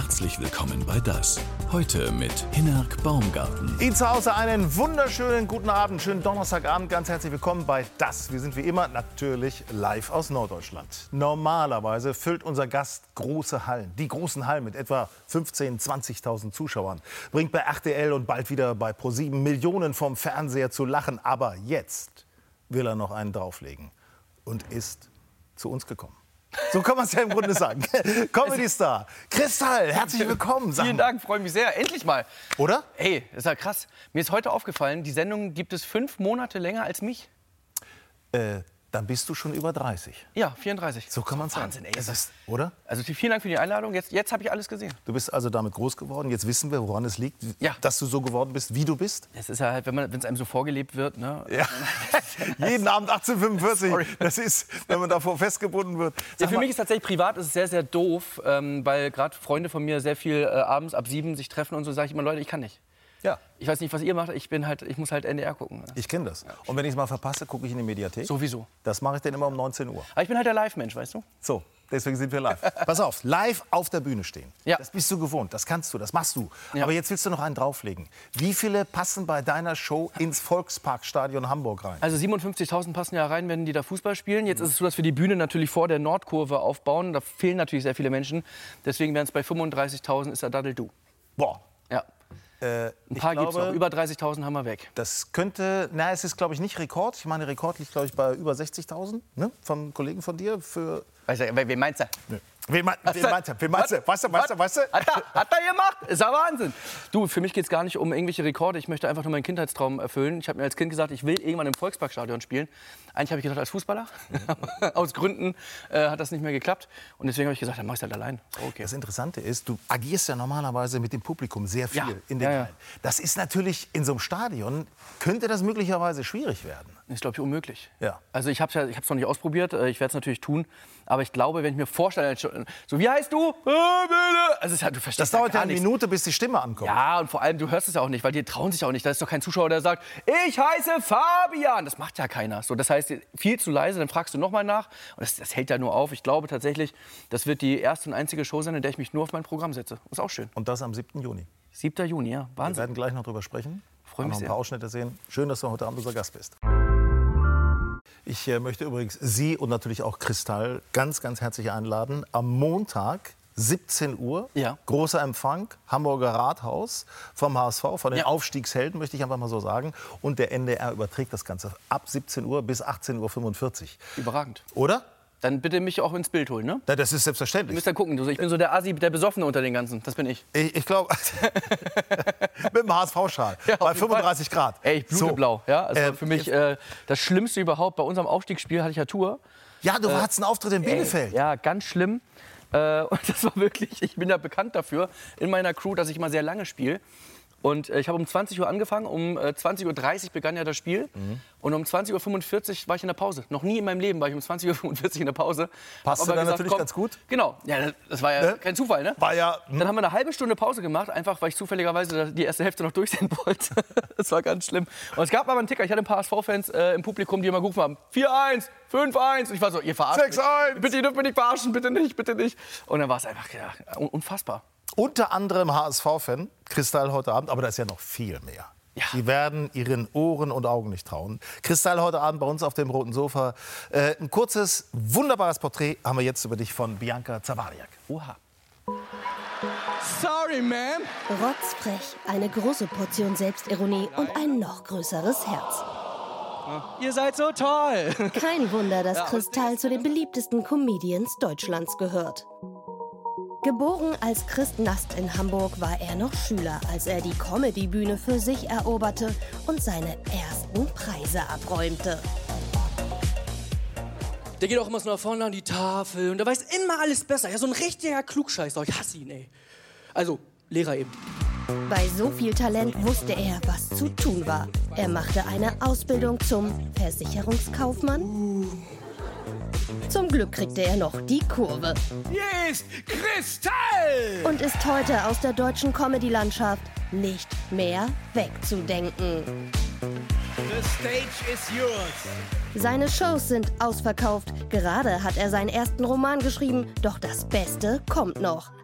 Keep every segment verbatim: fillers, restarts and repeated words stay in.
Herzlich willkommen bei Das. Heute mit Hinnerk Baumgarten. Ihnen zu Hause einen wunderschönen guten Abend, schönen Donnerstagabend. Ganz herzlich willkommen bei Das. Wir sind wie immer natürlich live aus Norddeutschland. Normalerweise füllt unser Gast große Hallen. Die großen Hallen mit etwa fünfzehntausend, zwanzigtausend Zuschauern. Bringt bei R T L und bald wieder bei ProSieben Millionen vom Fernseher zu lachen. Aber jetzt will er noch einen drauflegen und ist zu uns gekommen. So kann man es ja im Grunde sagen. Comedy-Star Kristall, herzlich willkommen. Vielen Dank, freue mich sehr. Endlich mal. Oder? Hey, das ist ja krass. Mir ist heute aufgefallen, die Sendung gibt es fünf Monate länger als mich. Äh, dann bist du schon über dreißig. Ja, vierunddreißig. So kann man sagen. Wahnsinn, ey. Es ist, oder? Also vielen Dank für die Einladung. Jetzt, jetzt habe ich alles gesehen. Du bist also damit groß geworden. Jetzt wissen wir, woran es liegt, Ja. dass du so geworden bist, wie du bist. Es ist ja halt, wenn es einem so vorgelebt wird. Ne? Ja. Jeden Abend achtzehn Uhr fünfundvierzig. Sorry. Das ist, wenn man davor festgebunden wird. Ja, Sag für mal, mich ist tatsächlich privat ist es sehr, sehr doof, ähm, weil gerade Freunde von mir sehr viel äh, abends ab sieben sich treffen und so, sage ich immer, Leute, ich kann nicht. ja, Ich weiß nicht, was ihr macht, ich, bin halt, ich muss halt N D R gucken. ich kenne das. Und wenn ich es mal verpasse, gucke ich in die Mediathek. Sowieso. Das mache ich dann immer um neunzehn Uhr. Aber ich bin halt der Live-Mensch, weißt du? So, deswegen sind wir live. Pass auf, live auf der Bühne stehen. Ja. Das bist du gewohnt, das kannst du, das machst du. Ja. Aber jetzt willst du noch einen drauflegen. Wie viele passen bei deiner Show ins Volksparkstadion Hamburg rein? Also siebenundfünfzigtausend passen ja rein, wenn die da Fußball spielen. Jetzt ist es so, dass wir die Bühne natürlich vor der Nordkurve aufbauen. Da fehlen natürlich sehr viele Menschen. Deswegen wären es bei fünfunddreißigtausend ist der Daddel du. Boah. Ja. Äh, Ein ich paar gibt's glaube, noch. Über dreißigtausend haben wir weg. Das könnte, na, es ist, glaube ich, nicht Rekord. Ich meine, Rekord liegt, glaube ich, bei über sechzigtausend, ne? Vom Kollegen von dir. Für Weißt du, wen meinst du? Wen, mein, wen meinst du? Wen meinst du? Weißt du, weißt du, weißt du? Hat er, hat er gemacht? Ist ja Wahnsinn. Du, für mich geht es gar nicht um irgendwelche Rekorde. Ich möchte einfach nur meinen Kindheitstraum erfüllen. Ich habe mir als Kind gesagt, ich will irgendwann im Volksparkstadion spielen. Eigentlich habe ich gedacht, als Fußballer. Aus Gründen äh, hat das nicht mehr geklappt. Und deswegen habe ich gesagt, dann mach ich es halt allein. Okay. Das Interessante ist, du agierst ja normalerweise mit dem Publikum sehr viel Ja. in den Ja, ja. Hallen. Das ist natürlich in so einem Stadion, könnte das möglicherweise schwierig werden. Das ist, glaube ich, unmöglich. Ja. Also ich habe es ja, ich hab's noch nicht ausprobiert. äh, Ich werde es natürlich tun. Aber ich glaube, wenn ich mir vorstelle, so wie heißt du? Also es ist halt, du verstehst Das dauert ja gar eine nichts. Minute, bis die Stimme ankommt. Ja, und vor allem, du hörst es ja auch nicht, weil die trauen sich auch nicht. Da ist doch kein Zuschauer, der sagt, ich heiße Fabian. Das macht ja keiner. So, das heißt, viel zu leise, dann fragst du noch mal nach. Und das, das hält ja nur auf. Ich glaube tatsächlich, das wird die erste und einzige Show sein, in der ich mich nur auf mein Programm setze. Ist auch schön. Und das am siebten Juni. siebter Juni, ja. Wir Wahnsinn. werden gleich noch drüber sprechen. Freu Auch mich noch ein sehr. paar Ausschnitte sehen. Schön, dass du heute Abend unser Gast bist. Ich äh, möchte übrigens Sie und natürlich auch Kristall ganz, ganz herzlich einladen. Am Montag, siebzehn Uhr, Ja. großer Empfang, Hamburger Rathaus vom H S V, von den Ja. Aufstiegshelden, möchte ich einfach mal so sagen. Und der N D R überträgt das Ganze ab siebzehn Uhr bis achtzehn Uhr fünfundvierzig. Überragend. Oder? Dann bitte mich auch ins Bild holen, ne? Na, das ist Ihr selbstverständlich. müsst ja gucken. Ich bin so der Assi, der Besoffene unter den Ganzen. Das bin ich. Ich, ich glaube, mit dem H S V-Schal, Ja, auf bei jeden fünfunddreißig Grad. Ey, ich blute So. blau. Ja? Also Äh, für mich äh, das Schlimmste überhaupt. Bei unserem Aufstiegsspiel hatte ich ja Tour. Ja, du hattest einen Auftritt in Bielefeld. Ey, ja, ganz schlimm. Äh, und das war wirklich, ich bin ja bekannt dafür in meiner Crew, dass ich immer sehr lange spiele. Und äh, ich habe um zwanzig Uhr angefangen, um äh, zwanzig Uhr dreißig begann ja das Spiel. Mhm. Und um zwanzig Uhr fünfundvierzig war ich in der Pause. Noch nie in meinem Leben war ich um zwanzig Uhr fünfundvierzig in der Pause. Passte Hab aber dann gesagt, natürlich komm, ganz gut. Genau, ja, das- das war ja Ne? kein Zufall, ne? War ja, hm, Dann haben wir eine halbe Stunde Pause gemacht, einfach weil ich zufälligerweise die erste Hälfte noch durchsehen wollte. Das war ganz schlimm. Und es gab aber einen Ticker, ich hatte ein paar H S V-Fans äh, im Publikum, die immer gerufen haben, vier eins, fünf eins. Und ich war so, ihr verarscht sechs eins. mich. Bitte, ihr dürft mich nicht verarschen, bitte nicht, bitte nicht. Und dann war es einfach ja, un- unfassbar. unter anderem H S V-Fan, Kristall heute Abend, aber da ist ja noch viel mehr. Ja. Sie werden Ihren Ohren und Augen nicht trauen. Kristall heute Abend bei uns auf dem roten Sofa. Äh, ein kurzes, wunderbares Porträt haben wir jetzt über dich von Bianca Zawadiak. Oha. Sorry, man. Rotzfrech, eine große Portion Selbstironie und ein noch größeres Herz. Ihr seid so toll. Kein Wunder, dass Kristall zu den beliebtesten Comedians Deutschlands gehört. Geboren als Christ Nast in Hamburg war er noch Schüler, als er die Comedy-Bühne für sich eroberte und seine ersten Preise abräumte. Der geht auch immer so nach vorne an die Tafel und der weiß immer alles besser. Ja, so ein richtiger Klugscheißer. Ich hasse ihn, ey. Also, Lehrer eben. Bei so viel Talent wusste er, was zu tun war. Er machte eine Ausbildung zum Versicherungskaufmann. Zum Glück kriegte er noch die Kurve. Hier ist Kristall! Und ist heute aus der deutschen Comedy-Landschaft nicht mehr wegzudenken. The stage is yours. Seine Shows sind ausverkauft. Gerade hat er seinen ersten Roman geschrieben. Doch das Beste kommt noch.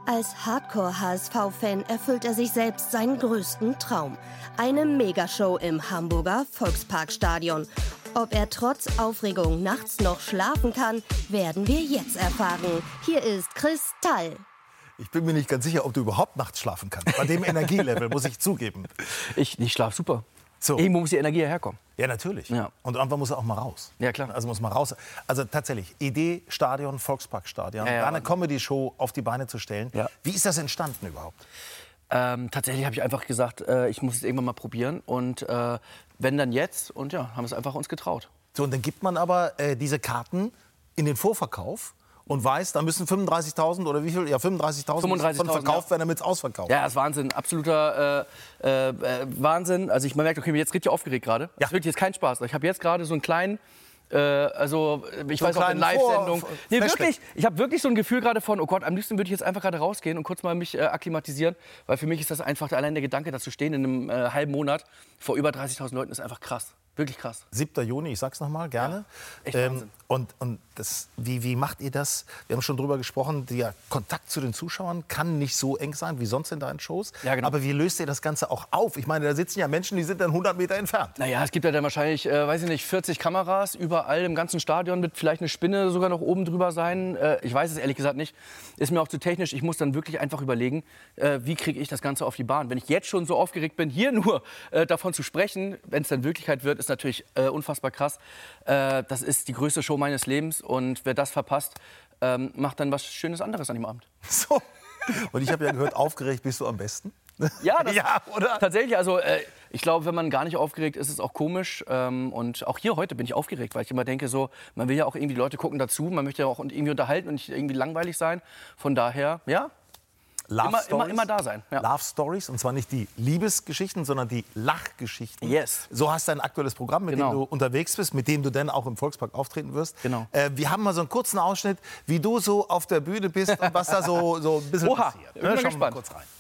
Als Hardcore-H S V-Fan erfüllt er sich selbst seinen größten Traum. Eine Megashow im Hamburger Volksparkstadion. Ob er trotz Aufregung nachts noch schlafen kann, werden wir jetzt erfahren. Hier ist Kristall. Ich bin mir nicht ganz sicher, ob du überhaupt nachts schlafen kannst. Bei dem Energielevel, muss ich zugeben. Ich, ich schlafe super. So. Irgendwo muss die Energie herkommen. Ja, natürlich. Ja. Und irgendwann muss er auch mal raus. Ja, klar. Also muss man raus. Also tatsächlich, Idee, Stadion, Volksparkstadion, Ja, ja, da eine Mann. Comedy-Show auf die Beine zu stellen. Ja. Wie ist das entstanden überhaupt? Ähm, tatsächlich habe ich einfach gesagt, äh, ich muss es irgendwann mal probieren. Und äh, wenn dann jetzt. Und ja, haben es einfach uns getraut. So, und dann gibt man aber äh, diese Karten in den Vorverkauf und weiß, da müssen fünfunddreißigtausend oder wie viel? Ja, fünfunddreißigtausend von fünfunddreißigtausend, verkauft ja. werden, damit es ausverkauft. Ja, das ist Wahnsinn. Absoluter äh, äh, Wahnsinn. Also ich man merkt, okay, ich bin jetzt richtig aufgeregt gerade. Das ist wirklich jetzt kein Spaß. Ich habe jetzt gerade so einen kleinen, äh, also ich So weiß auch, eine einen kleinen Live-Sendung. Vor- Nee, Flashback. wirklich. Ich habe wirklich so ein Gefühl gerade von, oh Gott, am liebsten würde ich jetzt einfach gerade rausgehen und kurz mal mich äh, akklimatisieren. Weil für mich ist das einfach allein der Gedanke, da zu stehen in einem äh, halben Monat vor über dreißigtausend Leuten, ist einfach krass. Wirklich krass. siebter Juni, ich sag's noch mal gerne. echt Wahnsinn. und und das, wie, wie macht ihr das? Wir haben schon drüber gesprochen, der Kontakt zu den Zuschauern kann nicht so eng sein wie sonst in deinen Shows. Ja, genau. Aber wie löst ihr das Ganze auch auf? Ich meine, da sitzen ja Menschen, die sind dann hundert Meter entfernt. Naja, es gibt ja dann wahrscheinlich, äh, weiß ich nicht, vierzig Kameras überall im ganzen Stadion, wird vielleicht eine Spinne sogar noch oben drüber sein. Äh, ich weiß es ehrlich gesagt nicht. Ist mir auch zu technisch. Ich muss dann wirklich einfach überlegen, äh, wie kriege ich das Ganze auf die Bahn. Wenn ich jetzt schon so aufgeregt bin, hier nur äh, davon zu sprechen, wenn es dann Wirklichkeit wird, ist natürlich äh, unfassbar krass. Äh, das ist die größte Show meines Lebens und wer das verpasst, ähm, macht dann was Schönes anderes an dem Abend. So. Und ich habe ja gehört, aufgeregt bist du am besten. Ja, das Ja, oder? Tatsächlich, also äh, ich glaube, wenn man gar nicht aufgeregt ist, ist es auch komisch. Ähm, und auch hier heute bin ich aufgeregt, weil ich immer denke, so, man will ja auch irgendwie, die Leute gucken dazu, man möchte ja auch irgendwie unterhalten und nicht irgendwie langweilig sein. Von daher, ja, Love immer, Stories. immer, immer da sein. Ja. Love Stories, und zwar nicht die Liebesgeschichten, sondern die Lachgeschichten. Yes. So hast du ein aktuelles Programm, mit Genau. dem du unterwegs bist, mit dem du dann auch im Volkspark auftreten wirst. Genau. Äh, wir haben mal so einen kurzen Ausschnitt, wie du so auf der Bühne bist und was da so, so ein bisschen Oha, passiert. bin mal Schauen wir mal gespannt. kurz rein.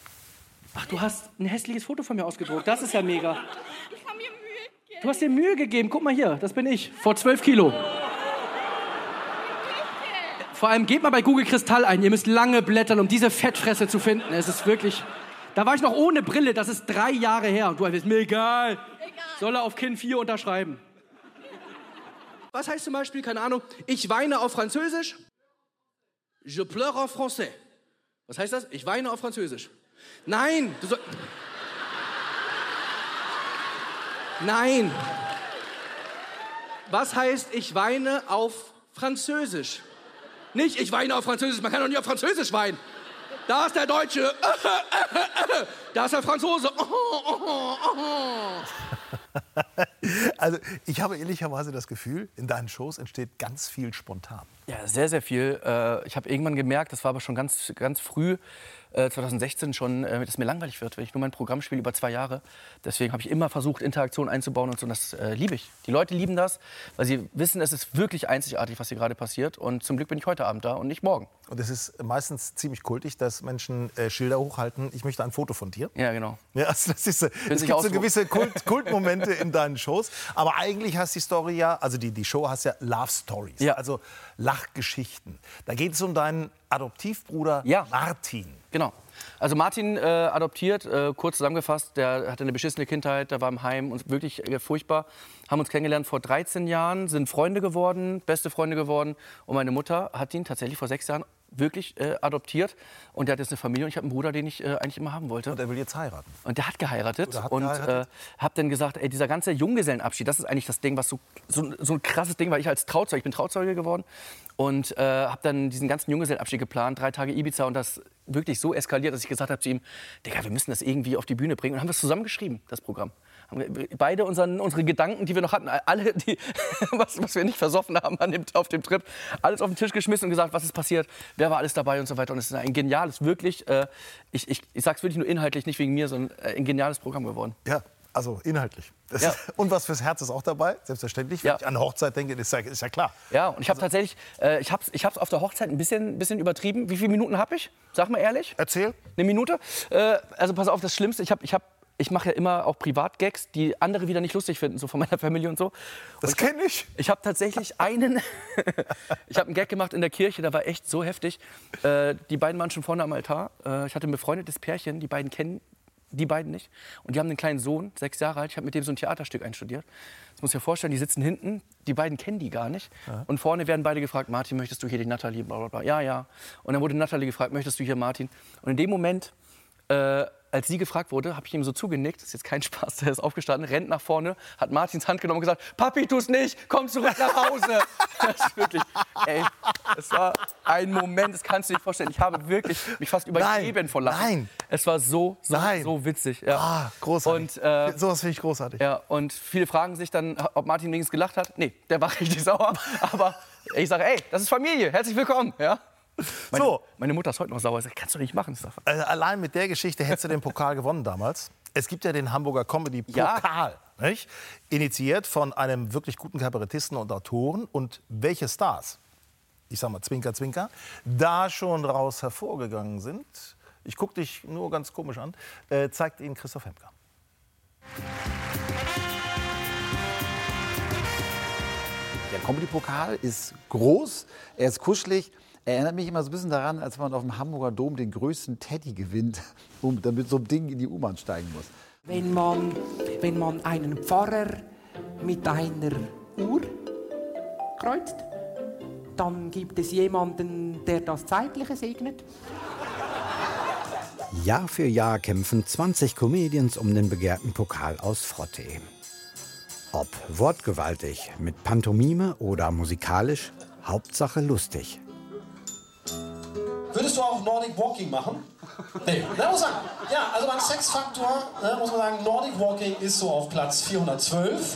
Ach, du hast ein hässliches Foto von mir ausgedruckt. Das ist ja mega. Ich habe mir Mühe gegeben. Du hast dir Mühe gegeben. Guck mal hier, das bin ich. Vor zwölf Kilo. Vor allem geht mal bei Google Kristall ein. Ihr müsst lange blättern, um diese Fettfresse zu finden. Es ist wirklich... Da war ich noch ohne Brille. Das ist drei Jahre her. Und du hast mir egal. Egal. Soll er auf Kind vier unterschreiben. Was heißt zum Beispiel, keine Ahnung, ich weine auf Französisch? Je pleure en français. Was heißt das? Ich weine auf Französisch. Nein, du soll... Nein. Was heißt, ich weine auf Französisch? Nicht, ich weine auf Französisch. Man kann doch nicht auf Französisch weinen. Da ist der Deutsche. Da ist der Franzose. Also ich habe ehrlicherweise das Gefühl, in deinen Shows entsteht ganz viel spontan. Ja, sehr, sehr viel. Äh, ich habe irgendwann gemerkt, das war aber schon ganz, ganz früh, äh, zwanzig sechzehn schon, äh, dass mir langweilig wird, wenn ich nur mein Programm spiele über zwei Jahre. Deswegen habe ich immer versucht, Interaktion einzubauen und so. Und das äh, liebe ich. Die Leute lieben das, weil sie wissen, es ist wirklich einzigartig, was hier gerade passiert. Und zum Glück bin ich heute Abend da und nicht morgen. Und es ist meistens ziemlich kultig, dass Menschen äh, Schilder hochhalten. Ich möchte ein Foto von dir. Ja, genau. Ja, also das ist, äh, es sich gibt so ausdrucken. gewisse Kult, Kultmomente in deinen Shows. Aber eigentlich heißt die Story ja, also die, die Show heißt ja Love Stories. Ja. Also Lachgeschichten. Da geht es um deinen Adoptivbruder Ja. Martin. Genau. Also Martin äh, adoptiert, äh, kurz zusammengefasst, der hatte eine beschissene Kindheit, der war im Heim und wirklich äh, furchtbar. Haben uns kennengelernt vor dreizehn Jahren, sind Freunde geworden, beste Freunde geworden. Und meine Mutter hat ihn tatsächlich vor sechs Jahren wirklich äh, adoptiert. Und der hat jetzt eine Familie und ich habe einen Bruder, den ich äh, eigentlich immer haben wollte. Und er will jetzt heiraten. Und der hat geheiratet. Oder hat und geheiratet. Äh, habe dann gesagt, ey, dieser ganze Junggesellenabschied, das ist eigentlich das Ding, was so, so, so ein krasses Ding, weil ich als Trauzeuge, ich bin Trauzeuge geworden und äh, habe dann diesen ganzen Junggesellenabschied geplant, drei Tage Ibiza und das wirklich so eskaliert, dass ich gesagt habe zu ihm, Digga, wir müssen das irgendwie auf die Bühne bringen. Und haben wir es zusammen geschrieben, das Programm. Haben wir beide unseren, unsere Gedanken, die wir noch hatten, alle, die, was, was wir nicht versoffen haben an dem, auf dem Trip, alles auf den Tisch geschmissen und gesagt, was ist passiert, wer war alles dabei und so weiter. Und es ist ein geniales, wirklich, äh, ich, ich, ich sag's wirklich nur inhaltlich, nicht wegen mir, sondern äh, ein geniales Programm geworden. Ja, also inhaltlich. Das Ja. ist, und was fürs Herz ist auch dabei, selbstverständlich. Wenn Ja. ich an eine Hochzeit denke, ist ja, ist ja klar. Ja, und ich habe tatsächlich, äh, ich habe ich hab's auf der Hochzeit ein bisschen, bisschen übertrieben. Wie viele Minuten habe ich? Sag mal ehrlich. Erzähl. Eine Minute? Äh, also pass auf, das Schlimmste, ich habe ich hab ich mache ja immer auch Privatgags, die andere wieder nicht lustig finden, so von meiner Familie und so. Das kenne ich. Ich habe tatsächlich einen, ich habe einen Gag gemacht in der Kirche, der war echt so heftig. Äh, die beiden waren schon vorne am Altar. Äh, ich hatte ein befreundetes Pärchen, die beiden kennen die beiden nicht. Und die haben einen kleinen Sohn, sechs Jahre alt. Ich habe mit dem so ein Theaterstück einstudiert. Das muss ich mir vorstellen, die sitzen hinten, die beiden kennen die gar nicht. Ja. Und vorne werden beide gefragt, Martin, möchtest du hier die Natalie? Blablabla. Ja, ja. Und dann wurde Natalie gefragt, möchtest du hier Martin? Und in dem Moment, äh, als sie gefragt wurde, habe ich ihm so zugenickt. Das ist jetzt kein Spaß, der ist aufgestanden, rennt nach vorne, hat Martins Hand genommen und gesagt, Papi, tu's nicht, komm zurück nach Hause. Das ist wirklich, ey, es war ein Moment, das kannst du dir nicht vorstellen. Ich habe wirklich mich fast übergeben vor Lachen. Nein. Es war so, so, Nein. so witzig. Ja. Ah, großartig. Und, äh, Sowas finde ich großartig. Ja, und viele fragen sich dann, ob Martin wenigstens gelacht hat. Nee, der war richtig sauer. Aber ich sage, ey, das ist Familie, herzlich willkommen. Ja? Meine, So. meine Mutter ist heute noch sauer. Ich sage, kannst du nicht machen. Also allein mit der Geschichte hättest du den Pokal gewonnen damals. Es gibt ja den Hamburger Comedy-Pokal, Ja. nicht? Initiiert von einem wirklich guten Kabarettisten und Autoren. Und welche Stars, ich sag mal Zwinker, Zwinker, da schon raus hervorgegangen sind, ich gucke dich nur ganz komisch an, äh, zeigt Ihnen Christoph Hemker. Der Comedy-Pokal ist groß, er ist kuschelig. Er erinnert mich immer so ein bisschen daran, als man auf dem Hamburger Dom den größten Teddy gewinnt und dann mit so einem Ding in die U-Bahn steigen muss. Wenn man, wenn man einen Pfarrer mit einer Uhr kreuzt, dann gibt es jemanden, der das Zeitliche segnet. Jahr für Jahr kämpfen zwanzig Comedians um den begehrten Pokal aus Frottee. Ob wortgewaltig, mit Pantomime oder musikalisch, Hauptsache lustig. Würdest du auch Nordic Walking machen? Nee, da muss man sagen, ja, also beim Sexfaktor ne, muss man sagen, Nordic Walking ist so auf Platz vierhundertzwölf.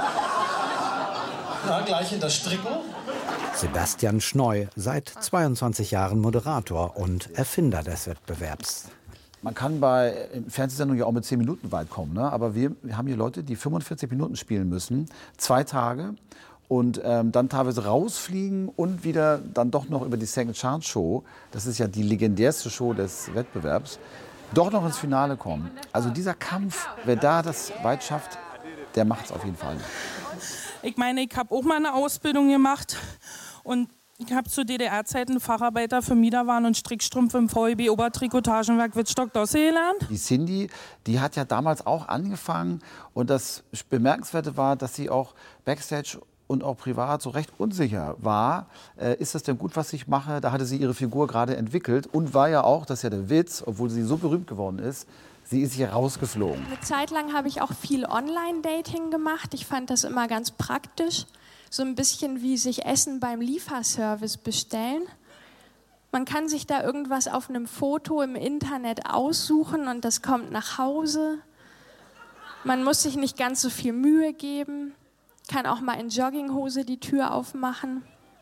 Ja, gleich hinter Stricken. Sebastian Schneu, seit zweiundzwanzig Jahren Moderator und Erfinder des Wettbewerbs. Man kann bei Fernsehsendungen ja auch mit zehn Minuten weit kommen, ne? Aber wir, wir haben hier Leute, die fünfundvierzig Minuten spielen müssen, zwei Tage. Und ähm, dann teilweise rausfliegen und wieder dann doch noch über die Second Chance Show, das ist ja die legendärste Show des Wettbewerbs, doch noch ins Finale kommen. Also dieser Kampf, wer da das weit schafft, der macht es auf jeden Fall. Ich meine, ich habe auch mal eine Ausbildung gemacht und ich habe zu D D R-Zeiten Facharbeiter für Miederwaren und Strickstrümpfe im V E B Obertrikotagenwerk Wittstock-Dosse gelernt. Die Cindy, die hat ja damals auch angefangen und das Bemerkenswerte war, dass sie auch Backstage und auch privat so recht unsicher war. Äh, ist das denn gut, was ich mache? Da hatte sie ihre Figur gerade entwickelt und war ja auch, das ist ja der Witz, obwohl sie so berühmt geworden ist, sie ist hier rausgeflogen. Eine Zeit lang habe ich auch viel Online-Dating gemacht. Ich fand das immer ganz praktisch. So ein bisschen wie sich Essen beim Lieferservice bestellen. Man kann sich da irgendwas auf einem Foto im Internet aussuchen und das kommt nach Hause. Man muss sich nicht ganz so viel Mühe geben. Kann auch mal in Jogginghose die Tür aufmachen.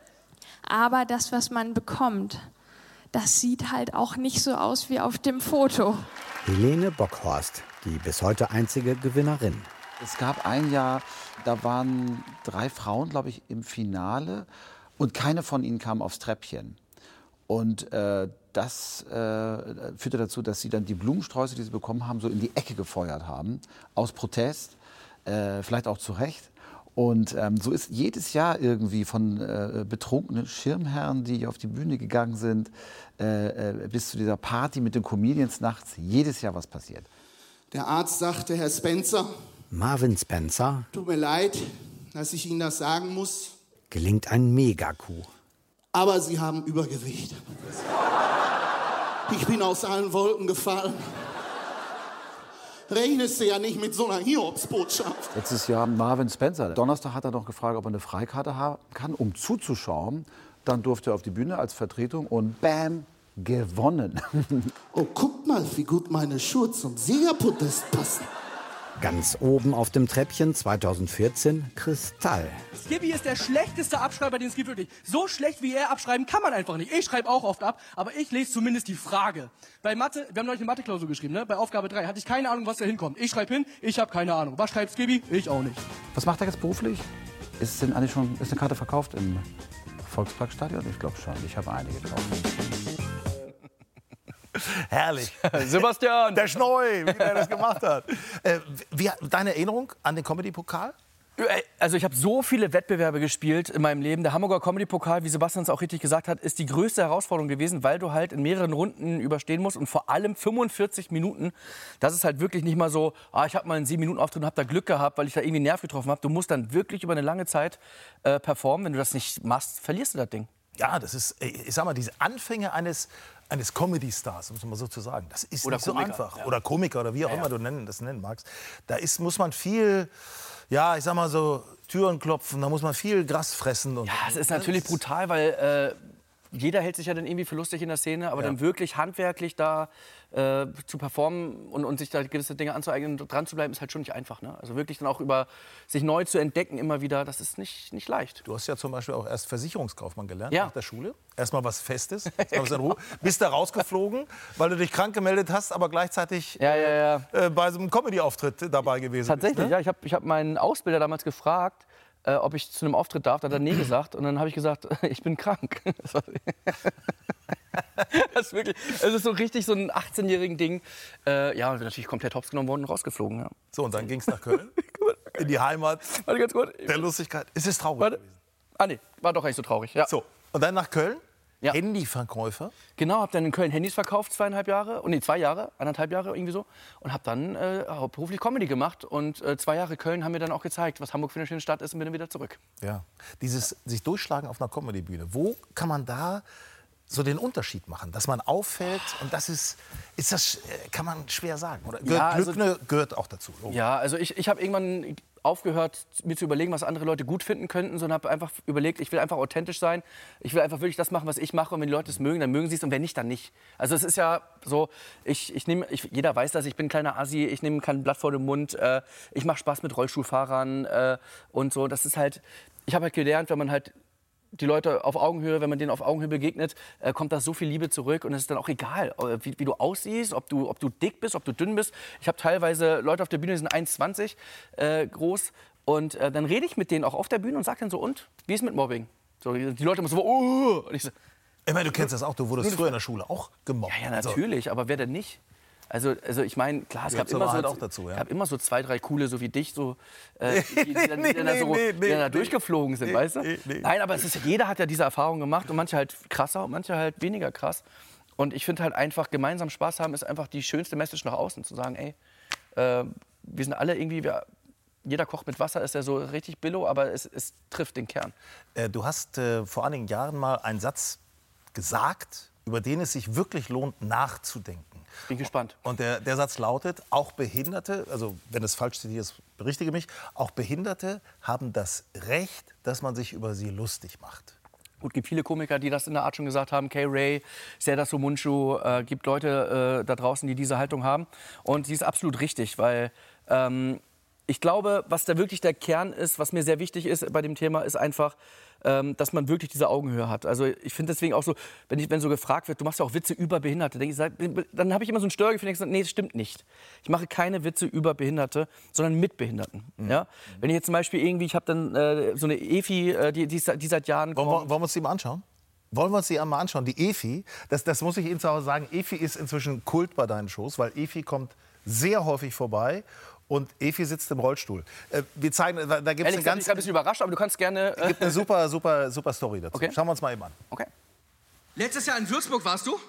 Aber das, was man bekommt, das sieht halt auch nicht so aus wie auf dem Foto. Helene Bockhorst, die bis heute einzige Gewinnerin. Es gab ein Jahr, da waren drei Frauen, glaube ich, im Finale und keine von ihnen kam aufs Treppchen. Und äh, das äh, führte dazu, dass sie dann die Blumensträuße, die sie bekommen haben, so in die Ecke gefeuert haben, aus Protest, äh, vielleicht auch zu Recht. Und ähm, so ist jedes Jahr irgendwie von äh, betrunkenen Schirmherren, die auf die Bühne gegangen sind, äh, äh, bis zu dieser Party mit den Comedians nachts, jedes Jahr was passiert. Der Arzt sagte, Herr Spencer, Marvin Spencer, tut mir leid, dass ich Ihnen das sagen muss, gelingt ein Megacoup. aber Sie haben Übergewicht. Ich bin aus allen Wolken gefallen. Rechnest du ja nicht mit so einer Hiobsbotschaft. Letztes Jahr Marvin Spencer. Donnerstag hat er noch gefragt, ob er eine Freikarte haben kann, um zuzuschauen. Dann durfte er auf die Bühne als Vertretung und bam, gewonnen. Oh, guck mal, wie gut meine Schuhe zum Siegerpodest passen. Ganz oben auf dem Treppchen zweitausendvierzehn Kristall. Skippy ist der schlechteste Abschreiber, den es gibt, wirklich. So schlecht wie er abschreiben kann man einfach nicht. Ich schreibe auch oft ab, aber ich lese zumindest die Frage. Bei Mathe, wir haben neulich eine Mathe-Klausur geschrieben, ne? Bei Aufgabe drei hatte ich keine Ahnung, was da hinkommt. Ich schreibe hin, ich habe keine Ahnung. Was schreibt Skippy? Ich auch nicht. Was macht er jetzt beruflich? Ist denn eigentlich schon ist eine Karte verkauft im Volksparkstadion? Ich glaube schon. Ich habe einige gekauft. Herrlich. Sebastian. Der Schneu, wie der das gemacht hat. Äh, wie, deine Erinnerung an den Comedy-Pokal? Also ich habe so viele Wettbewerbe gespielt in meinem Leben. Der Hamburger Comedy-Pokal, wie Sebastian es auch richtig gesagt hat, ist die größte Herausforderung gewesen, weil du halt in mehreren Runden überstehen musst und vor allem fünfundvierzig Minuten. Das ist halt wirklich nicht mal so, ah, ich habe mal einen sieben Minuten Auftritt und habe da Glück gehabt, weil ich da irgendwie einen Nerv getroffen habe. Du musst dann wirklich über eine lange Zeit äh, performen. Wenn du das nicht machst, verlierst du das Ding. Ja, das ist, ich sag mal, diese Anfänge eines, eines Comedy-Stars, muss man mal so zu sagen. Das ist oder nicht Komiker. so einfach. Ja. Oder Komiker oder wie auch ja, immer ja. du nennen, das nennen magst. Da ist, muss man viel, ja, ich sag mal so, Türen klopfen, da muss man viel Gras fressen. Und ja, es ist natürlich brutal, weil äh, jeder hält sich ja dann irgendwie für lustig in der Szene, aber ja. dann wirklich handwerklich da äh, zu performen und, und sich da gewisse Dinge anzueignen und dran zu bleiben, ist halt schon nicht einfach. Ne? Also wirklich dann auch über sich neu zu entdecken immer wieder, das ist nicht, nicht leicht. Du hast ja zum Beispiel auch erst Versicherungskaufmann gelernt ja. nach der Schule. Erstmal was Festes, erstmal in Ruhe. Bist da rausgeflogen, weil du dich krank gemeldet hast, aber gleichzeitig ja, ja, ja. Äh, bei so einem Comedy-Auftritt dabei gewesen Tatsächlich, bist. Ne? ja. Ich habe ich hab meinen Ausbilder damals gefragt, äh, ob ich zu einem Auftritt darf. Da hat er nee gesagt. Und dann habe ich gesagt, ich bin krank. Das ist wirklich, es ist so richtig so ein achtzehnjährigen Ding. Äh, ja, und bin natürlich komplett hops genommen worden und rausgeflogen. Ja. So, und dann ging es nach Köln, in die Heimat Warte ganz kurz. der Lustigkeit. Ist es traurig Warte. gewesen? Ah nee, war doch nicht so traurig. Ja. So, und dann nach Köln? Ja. Handyverkäufer? Genau, habe dann in Köln Handys verkauft, zweieinhalb Jahre, oh, nee, zwei Jahre, anderthalb Jahre irgendwie so. Und habe dann äh, hauptberuflich Comedy gemacht. Und äh, zwei Jahre Köln haben mir dann auch gezeigt, was Hamburg für eine schöne Stadt ist und bin dann wieder zurück. Ja, dieses sich durchschlagen auf einer Comedybühne. Wo kann man da so den Unterschied machen, dass man auffällt? Und das ist, ist das, kann man schwer sagen. Oder gehört, Ja, also- Glück ne, gehört auch dazu. logisch. Ja, also ich, ich habe irgendwann aufgehört, mir zu überlegen, was andere Leute gut finden könnten, sondern habe einfach überlegt, ich will einfach authentisch sein. Ich will einfach wirklich das machen, was ich mache. Und wenn die Leute es mögen, dann mögen sie es. Und wenn nicht, dann nicht. Also es ist ja so, ich, ich nehme, ich, jeder weiß das, ich bin ein kleiner Assi, ich nehme kein Blatt vor den Mund. Äh, ich mache Spaß mit Rollstuhlfahrern äh, und so. Das ist halt, ich habe halt gelernt, wenn man halt die Leute auf Augenhöhe, wenn man denen auf Augenhöhe begegnet, äh, kommt da so viel Liebe zurück. Und es ist dann auch egal, äh, wie, wie du aussiehst, ob du, ob du dick bist, ob du dünn bist. Ich habe teilweise Leute auf der Bühne, die sind eins zwanzig äh, groß. Und äh, dann rede ich mit denen auch auf der Bühne und sage dann so, und, wie ist mit Mobbing? So, die Leute immer so, oh. Und ich so, ich meine, du kennst das auch, du wurdest früher in der Schule auch gemobbt. ja, ja, natürlich, aber wer denn nicht? Also, also ich meine, klar, es Gehört gab zur immer, so, Wahrheit auch dazu, ja. gab immer so zwei, drei coole, so wie dich, so, äh, die, die, dann, die, dann da so, nee, die nee, dann da nee. durchgeflogen sind, Nee, weißt du? nee, nee. Nein, aber es ist, jeder hat ja diese Erfahrung gemacht und manche halt krasser und manche halt weniger krass. Und ich finde halt einfach, gemeinsam Spaß haben ist einfach die schönste Message nach außen, zu sagen, ey, äh, wir sind alle irgendwie, wir, jeder kocht mit Wasser, ist ja so richtig billo, aber es, es trifft den Kern. Äh, du hast äh, vor einigen Jahren mal einen Satz gesagt, über den es sich wirklich lohnt, nachzudenken. Bin gespannt. Und der, der Satz lautet, auch Behinderte, also wenn es falsch zitiert ist, berichtige mich, auch Behinderte haben das Recht, dass man sich über sie lustig macht. Gut, gibt viele Komiker, die das in der Art schon gesagt haben. Kay Ray, Serdar Somuncu, äh, gibt Leute äh, da draußen, die diese Haltung haben. Und sie ist absolut richtig, weil ähm, ich glaube, was da wirklich der Kern ist, was mir sehr wichtig ist bei dem Thema, ist einfach, ähm, dass man wirklich diese Augenhöhe hat. Also ich finde deswegen auch so, wenn, ich, wenn so gefragt wird, du machst ja auch Witze über Behinderte, denk ich, sag, dann habe ich immer so ein Störgefühl, ich sage, nee, das stimmt nicht. Ich mache keine Witze über Behinderte, sondern mit Behinderten. Mhm. Ja? Wenn ich jetzt zum Beispiel irgendwie, ich habe dann äh, so eine Efi, äh, die, die, die seit Jahren Wollen wir, wollen wir uns die mal anschauen? Wollen wir uns die einmal anschauen? Die Efi, das, das muss ich Ihnen zu Hause sagen, Efi ist inzwischen Kult bei deinen Shows, weil Efi kommt sehr häufig vorbei. Und Efi sitzt im Rollstuhl. Äh, wir zeigen, da gibt es eine Ich ganz, bin ein bisschen überrascht, aber du kannst gerne... Äh gibt eine super, super, super Story dazu. Okay. Schauen wir uns mal eben an. Okay. Letztes Jahr in Würzburg warst du?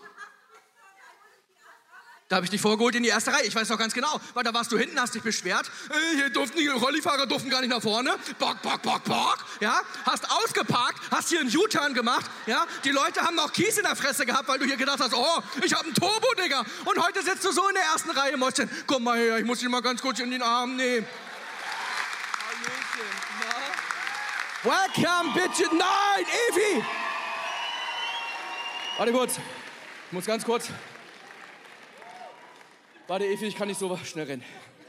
Da habe ich dich vorgeholt in die erste Reihe. Ich weiß noch ganz genau, weil da warst du hinten, hast dich beschwert. Äh, hier durften die Rollifahrer durften gar nicht nach vorne. Bock, bock, bock, bock. Ja, hast ausgeparkt, hast hier einen U-Turn gemacht. Ja, die Leute haben noch Kies in der Fresse gehabt, weil du hier gedacht hast, oh, ich habe einen Turbo, Digga. Und heute sitzt du so in der ersten Reihe, Mäuschen. Komm mal her, ich muss dich mal ganz kurz in den Arm nehmen. Welcome, bitches. Nein, Evi! Warte kurz. Ich muss ganz kurz. Warte, Evi, ich kann nicht so schnell rennen.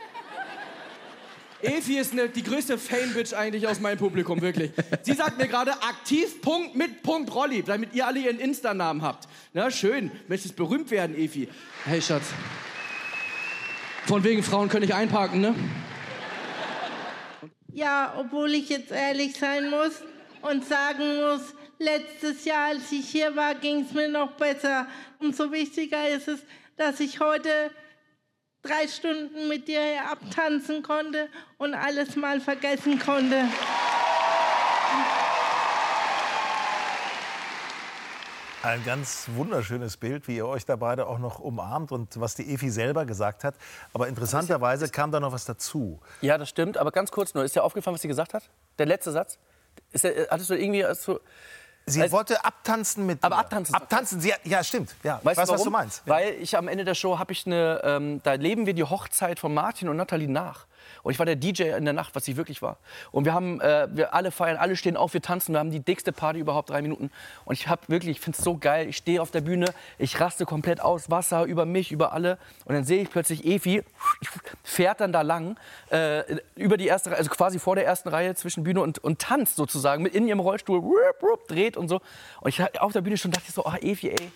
Evi ist eine, die größte Fame-Bitch eigentlich aus meinem Publikum, wirklich. Sie sagt mir gerade aktiv Punkt mit Punkt Rolli, damit ihr alle ihren Insta-Namen habt. Na, schön. Möchtest berühmt werden, Evi? Hey, Schatz. Von wegen Frauen könnte ich einparken, ne? Ja, obwohl ich jetzt ehrlich sein muss und sagen muss, letztes Jahr, als ich hier war, ging es mir noch besser. Umso wichtiger ist es, dass ich heute drei Stunden mit dir hier abtanzen konnte und alles mal vergessen konnte. Ein ganz wunderschönes Bild, wie ihr euch da beide auch noch umarmt und was die Evi selber gesagt hat. Aber interessanterweise kam da noch was dazu. Ja, das stimmt. Aber ganz kurz nur, ist dir aufgefallen, was sie gesagt hat? Der letzte Satz? Ist der, hattest du irgendwie... Also, Sie also, wollte abtanzen mit Aber dir. abtanzen. Abtanzen, sie, ja, stimmt. Ja, Weißt ich weiß, du was du warum? meinst. Ja. Weil ich am Ende der Show habe ich eine, ähm, da leben wir die Hochzeit von Martin und Nathalie nach. Und ich war der D J in der Nacht, was ich wirklich war. Und wir haben, äh, wir alle feiern, alle stehen auf, wir tanzen, wir haben die dickste Party überhaupt, drei Minuten. Und ich habe wirklich, ich finde es so geil, ich stehe auf der Bühne, ich raste komplett aus, Wasser über mich, über alle. Und dann sehe ich plötzlich Evi, fährt dann da lang, äh, über die erste Reihe, also quasi vor der ersten Reihe zwischen Bühne und, und tanzt sozusagen, mit in ihrem Rollstuhl, rup, rup, dreht und so. Und ich auf der Bühne schon dachte ich so, ah, Evi, ey.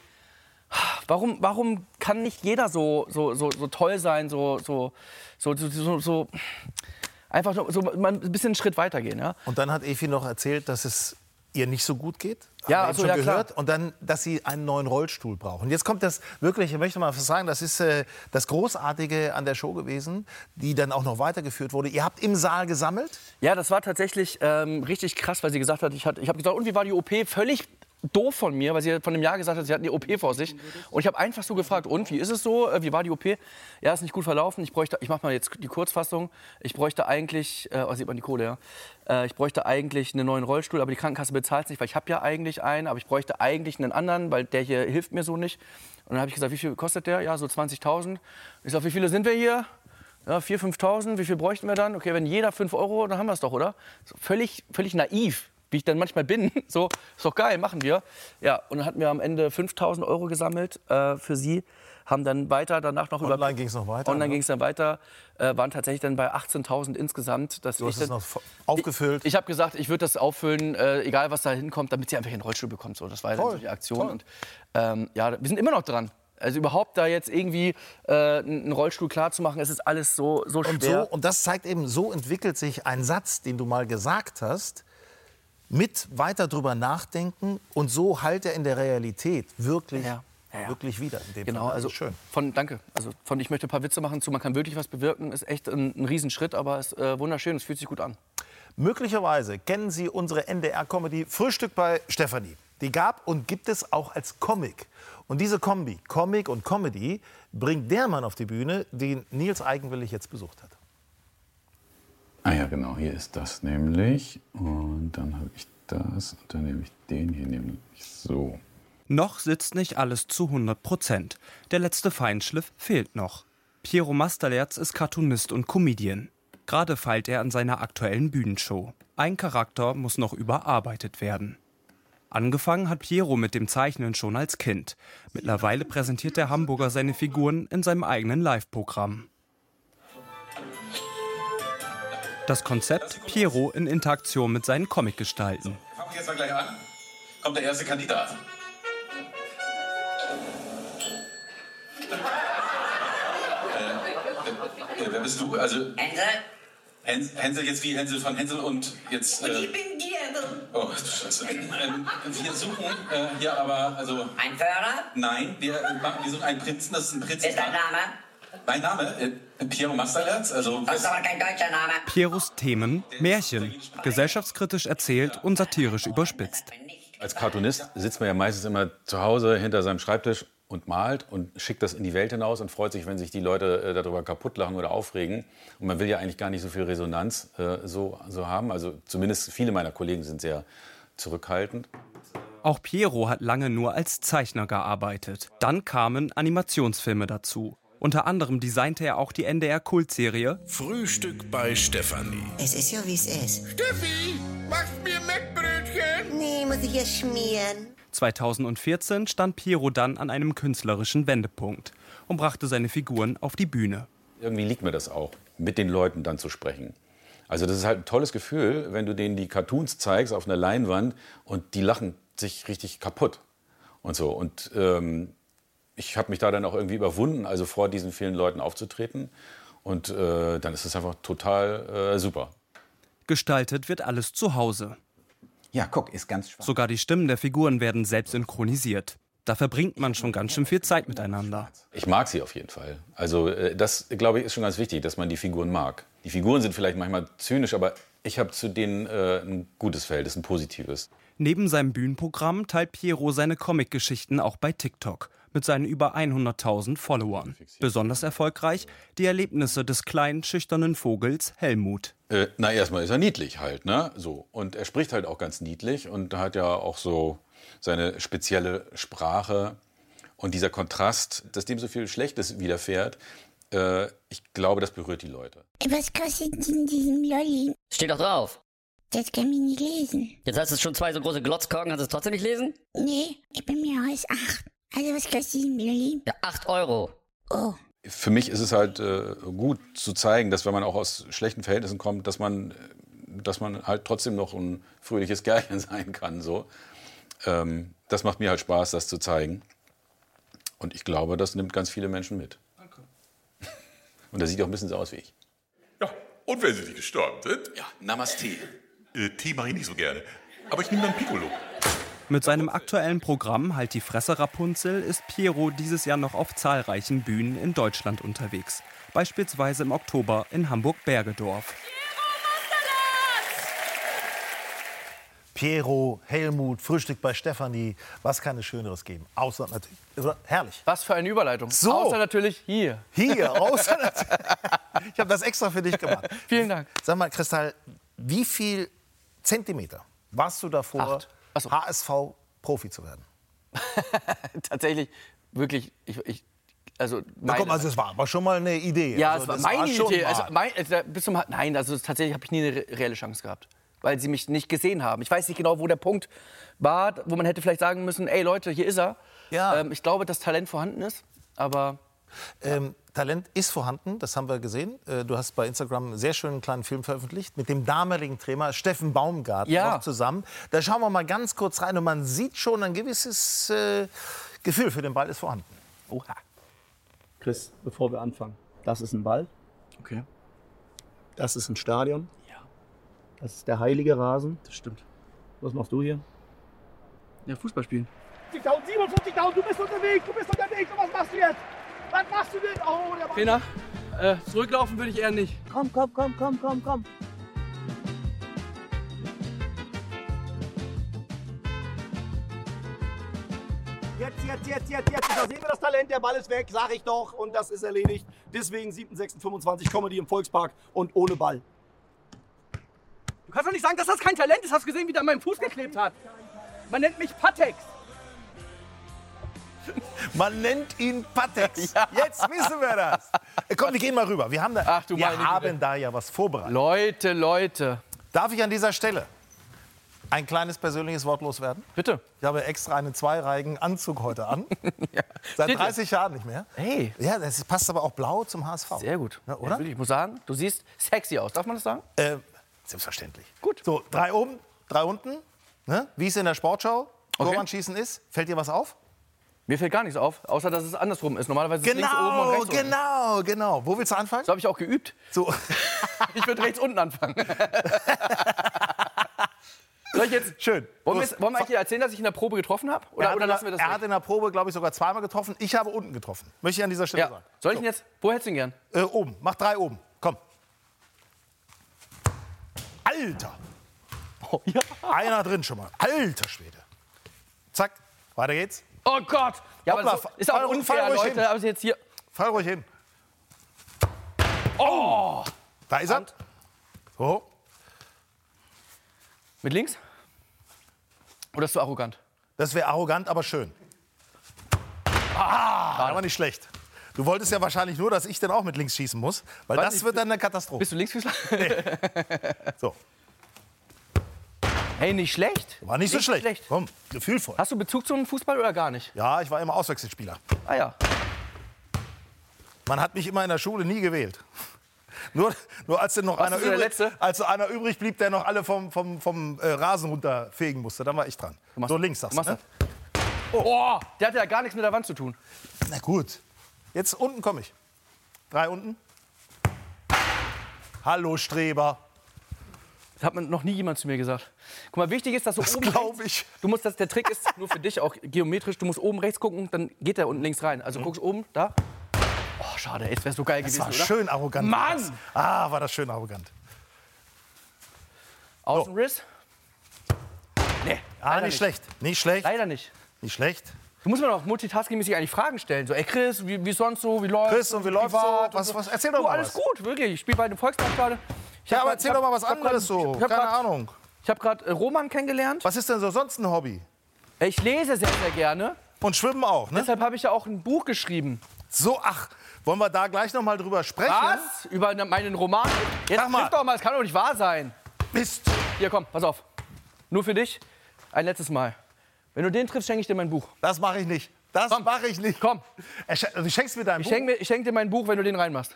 Warum, warum kann nicht jeder so, so, so, so toll sein, so, so, so, so, so einfach so, so mal ein bisschen einen Schritt weitergehen? Ja? Und dann hat Evi noch erzählt, dass es ihr nicht so gut geht. Ja, Haben wir also, schon ja, gehört. klar. Und dann, dass sie einen neuen Rollstuhl brauchen. Und jetzt kommt das wirklich, ich möchte mal was sagen, das ist äh, das Großartige an der Show gewesen, die dann auch noch weitergeführt wurde. Ihr habt im Saal gesammelt? Ja, das war tatsächlich ähm, richtig krass, weil sie gesagt hat, ich, hat, ich habe gesagt, und wie war die O P? Völlig doof von mir, weil sie von einem Jahr gesagt hat, sie hat eine O P vor sich. Und ich habe einfach so gefragt, und wie ist es so? Wie war die O P? Ja, ist nicht gut verlaufen. Ich bräuchte, ich mache mal jetzt die Kurzfassung. Ich bräuchte eigentlich, äh, oh, sieht man die Kohle, ja. Äh, ich bräuchte eigentlich einen neuen Rollstuhl, aber die Krankenkasse bezahlt es nicht, weil ich habe ja eigentlich einen, aber ich bräuchte eigentlich einen anderen, weil der hier hilft mir so nicht. Und dann habe ich gesagt, wie viel kostet der? Ja, so zwanzigtausend. Ich sage, wie viele sind wir hier? Ja, viertausend, fünftausend. Wie viel bräuchten wir dann? Okay, wenn jeder fünf Euro, dann haben wir es doch, oder? So, völlig, völlig naiv. Wie ich dann manchmal bin, so, ist doch geil, machen wir. Ja, und dann hatten wir am Ende fünftausend Euro gesammelt äh, für sie, haben dann weiter danach noch über... Online ging es noch weiter. Online ne? ging es dann weiter, äh, waren tatsächlich dann bei achtzehntausend insgesamt. Dass Du hast ich es dann, noch aufgefüllt. Ich, ich habe gesagt, ich würde das auffüllen, äh, egal was da hinkommt, damit sie einfach einen Rollstuhl bekommt. So, das war ja dann so die Aktion. Und, ähm, ja, wir sind immer noch dran. Also überhaupt da jetzt irgendwie äh, einen Rollstuhl klar zu machen, es ist alles so, so schwer. Und, so, und das zeigt eben, so entwickelt sich ein Satz, den du mal gesagt hast, mit weiter drüber nachdenken, und so halt er in der Realität wirklich, ja. Ja, ja. wirklich wieder. In dem Genau, Fall. also schön. Von, danke. Also von ich möchte ein paar Witze machen zu, man kann wirklich was bewirken, ist echt ein, ein Riesenschritt, aber es ist äh, wunderschön, es fühlt sich gut an. Möglicherweise kennen Sie unsere N D R-Comedy Frühstück bei Stefanie. Die gab und gibt es auch als Comic. Und diese Kombi, Comic und Comedy, bringt der Mann auf die Bühne, den Nils eigenwillig jetzt besucht hat. Ah ja, genau, hier ist das nämlich. Und dann habe ich das und dann nehme ich den hier nämlich so. Noch sitzt nicht alles zu hundert Prozent. Der letzte Feinschliff fehlt noch. Piero Masterlerz ist Cartoonist und Comedian. Gerade feilt er an seiner aktuellen Bühnenshow. Ein Charakter muss noch überarbeitet werden. Angefangen hat Piero mit dem Zeichnen schon als Kind. Mittlerweile präsentiert der Hamburger seine Figuren in seinem eigenen Live-Programm. Das Konzept Piero in Interaktion mit seinen Comicgestalten. Fangen wir jetzt mal gleich an. Kommt der erste Kandidat. äh, äh, wer bist du? Also Hänsel. Häns, Hänsel jetzt wie Hänsel von Hänsel und jetzt... Äh, Und ich bin Gierdel. Oh, du Scheiße. Ähm, wir suchen äh, hier aber, also... Ein Föhrer? Nein, wir, äh, machen, wir suchen einen Prinzen, das ist ein Prinzen... Ist dein Name? Mein Name? Äh, Piero Masterlerz, also... Das ist aber kein deutscher Name. Pieros Themen Märchen, gesellschaftskritisch erzählt und satirisch überspitzt. Als Cartoonist sitzt man ja meistens immer zu Hause hinter seinem Schreibtisch und malt und schickt das in die Welt hinaus und freut sich, wenn sich die Leute äh, darüber kaputt lachen oder aufregen. Und man will ja eigentlich gar nicht so viel Resonanz äh, so, so haben. Also zumindest viele meiner Kollegen sind sehr zurückhaltend. Auch Piero hat lange nur als Zeichner gearbeitet. Dann kamen Animationsfilme dazu. Unter anderem designte er auch die N D R-Kultserie Frühstück bei Stefanie. Es ist ja, wie es ist. Steffi, machst mir Mettbrötchen? Nee, muss ich erst schmieren. zweitausendvierzehn stand Piero dann an einem künstlerischen Wendepunkt und brachte seine Figuren auf die Bühne. Irgendwie liegt mir das auch, mit den Leuten dann zu sprechen. Also das ist halt ein tolles Gefühl, wenn du denen die Cartoons zeigst auf einer Leinwand und die lachen sich richtig kaputt und so. Und ähm, ich habe mich da dann auch irgendwie überwunden, also vor diesen vielen Leuten aufzutreten. Und äh, dann ist es einfach total äh, super. Gestaltet wird alles zu Hause. Ja, guck, ist ganz schwach. Sogar die Stimmen der Figuren werden selbst synchronisiert. Da verbringt man schon ganz schön viel Zeit miteinander. Ich mag sie auf jeden Fall. Also äh, das, glaube ich, ist schon ganz wichtig, dass man die Figuren mag. Die Figuren sind vielleicht manchmal zynisch, aber ich habe zu denen äh, ein gutes Verhältnis, ein positives. Neben seinem Bühnenprogramm teilt Pierrot seine Comicgeschichten auch bei TikTok mit seinen über hunderttausend Followern. Besonders erfolgreich die Erlebnisse des kleinen, schüchternen Vogels Helmut. Äh, na, erstmal ist er niedlich halt, ne? So. Und er spricht halt auch ganz niedlich und hat ja auch so seine spezielle Sprache. Und dieser Kontrast, dass dem so viel Schlechtes widerfährt, äh, ich glaube, das berührt die Leute. Was kostet denn diesen Lolli? Steht doch drauf. Das kann ich nicht lesen. Jetzt hast du schon zwei so große Glotzkorken, kannst du es trotzdem nicht lesen? Nee, ich bin mehr als acht. Also was kostet diesen Lolli? Ja, acht Euro. Oh. Für mich ist es halt äh, gut zu zeigen, dass wenn man auch aus schlechten Verhältnissen kommt, dass man, dass man halt trotzdem noch ein fröhliches Kerlchen sein kann. So. Ähm, das macht mir halt Spaß, das zu zeigen. Und ich glaube, das nimmt ganz viele Menschen mit. Danke. Und er sieht auch ein bisschen so aus wie ich. Ja, und wenn Sie nicht gestorben sind? Ja, Namaste. Äh, Tee mache ich nicht so gerne. Aber ich nehme dann Piccolo. Mit seinem aktuellen Programm Halt die Fresse Rapunzel ist Pierrot dieses Jahr noch auf zahlreichen Bühnen in Deutschland unterwegs. Beispielsweise im Oktober in Hamburg-Bergedorf. Pierrot, Helmut, Frühstück bei Stefanie. Was kann es Schöneres geben? Außer natürlich. Herrlich. Was für eine Überleitung. So. Außer natürlich hier. Hier, außer natürlich. Ich habe das extra für dich gemacht. Vielen Dank. Sag mal, Kristall, wie viel Zentimeter warst du davor, So. H S V-Profi zu werden? Tatsächlich, wirklich, ich, ich also Na komm, also es war aber schon mal eine Idee. Ja, also, es war das meine schon Idee. mal. Also, mein, also, bis zum, nein, also tatsächlich habe ich nie eine re- reelle Chance gehabt, weil sie mich nicht gesehen haben. Ich weiß nicht genau, wo der Punkt war, wo man hätte vielleicht sagen müssen, ey Leute, hier ist er. Ja. Ähm, ich glaube, dass Talent vorhanden ist, aber... Ähm, Talent ist vorhanden, das haben wir gesehen. Äh, du hast bei Instagram einen sehr schönen kleinen Film veröffentlicht mit dem damaligen Trainer Steffen Baumgarten Ja. noch zusammen. Da schauen wir mal ganz kurz rein und man sieht schon, ein gewisses äh, Gefühl für den Ball ist vorhanden. Oha. Chris, bevor wir anfangen, das ist ein Ball. Okay. Das ist ein Stadion. Ja. Das ist der heilige Rasen. Das stimmt. Was machst du hier? Ja, Fußball spielen. siebenundfünfzigtausend, du bist unterwegs, du bist unterwegs. Und was machst du jetzt? Was machst du denn? Oh, der Ball. Trainer, äh, zurücklaufen würde ich eher nicht. Komm, komm, komm, komm, komm, komm. Jetzt, jetzt, jetzt, jetzt, jetzt. Da sehen wir das Talent. Der Ball ist weg, sag ich doch. Und das ist erledigt. Deswegen siebter sechster fünfundzwanzig Comedy im Volkspark und ohne Ball. Du kannst doch nicht sagen, dass das kein Talent ist. Hast du gesehen, wie der an meinem Fuß geklebt hat? Man nennt mich Patex. Man nennt ihn Patex. Ja. Jetzt wissen wir das. Komm, wir gehen mal rüber. Wir haben da, Ach, du wir meine haben Güte. da ja was vorbereitet. Leute, Leute. Darf ich an dieser Stelle ein kleines persönliches Wort loswerden? Bitte. Ich habe extra einen zweireihigen Anzug heute an. ja. Seit dreißig Jahren nicht mehr. Hey. Ja, das passt aber auch blau zum H S V. Sehr gut. Ja, oder? Ja, wirklich, ich muss sagen, du siehst sexy aus. Darf man das sagen? Äh, selbstverständlich. Gut. So, drei oben, drei unten. Ne? Wie es in der Sportschau Okay. Torwandschießen ist. Fällt dir was auf? Mir fällt gar nichts auf, außer dass es andersrum ist. Normalerweise ist es links oben und Genau, rechts unten. genau, genau. Wo willst du anfangen? So habe ich auch geübt. So. Ich würde rechts unten anfangen. Soll ich jetzt? Schön. Wollen wir, wollen wir eigentlich erzählen, dass ich in der Probe getroffen habe? Er Oder, hat oder in der- lassen wir das Er weg? hat in der Probe, glaube ich, sogar zweimal getroffen. Ich habe unten getroffen. Möchte ich an dieser Stelle Ja. sagen. Soll ich ihn jetzt? Wo hättest du ihn gern? Äh, oben. Mach drei oben. Komm. Alter. Oh, ja. Einer drin schon mal. Alter Schwede. Zack. Weiter geht's. Oh Gott! Ja, aber Hoppla, das ist auch fall- unfair, fall ruhig Leute. hin. Aber jetzt hier. Fall ruhig hin. Oh! Da ist er. So. Mit links? Oder ist du arrogant? Das wäre arrogant, aber schön. Ah, aber nicht schlecht. Du wolltest ja wahrscheinlich nur, dass ich dann auch mit links schießen muss, weil Weiß das nicht, wird dann eine Katastrophe. Bist du Linksfüßler? So. Hey, nicht schlecht. War nicht so schlecht. Komm, gefühlvoll. Hast du Bezug zum Fußball oder gar nicht? Ja, ich war immer Auswechselspieler. Ah ja. Man hat mich immer in der Schule nie gewählt. Nur, nur als, dann noch Warst einer du so der übrig, Letzte? als so einer übrig blieb, der noch alle vom, vom, vom äh, Rasen runterfegen musste, dann war ich dran. So links sagst du, machst ne? Oh, der hat ja gar nichts mit der Wand zu tun. Na gut. Jetzt unten komme ich. Drei unten. Hallo Streber. Das hat man noch nie jemand zu mir gesagt. Guck mal, wichtig ist, dass du das oben glaube ich. Du musst, das, der Trick ist nur für dich auch geometrisch. Du musst oben rechts gucken, dann geht der unten links rein. Also mhm. guckst oben, da. Oh, schade, ey, das wäre so geil das gewesen, war oder? schön arrogant. Mann! Ah, war das schön arrogant. Außenriss? Nee. Ah, nicht, nicht schlecht. Nicht schlecht. Leider nicht. Nicht schlecht. Du musst mir doch multitaskingmäßig eigentlich Fragen stellen. So, ey Chris, wie, wie sonst so, wie läuft's? Chris, und wie läuft's so? Was, was, erzähl doch du, mal alles was. gut, wirklich. Ich spiele bei dem Volkspark gerade. Ja, aber erzähl doch mal was anderes so. Keine grad, Ahnung. Ich habe gerade äh, Roman kennengelernt. Was ist denn so sonst ein Hobby? Ich lese sehr, sehr gerne. Und schwimmen auch, ne? Deshalb habe ich ja auch ein Buch geschrieben. So, ach, wollen wir da gleich noch mal drüber sprechen? Was? Über meinen Roman? Jetzt Sag mal. doch mal, es kann doch nicht wahr sein. Mist. Hier, komm, pass auf. Nur für dich, ein letztes Mal. Wenn du den triffst, schenke ich dir mein Buch. Das mache ich nicht. Das mache ich nicht. Komm. Du schenkst mir dein ich Buch? Schenk mir, ich schenke dir mein Buch, wenn du den reinmachst.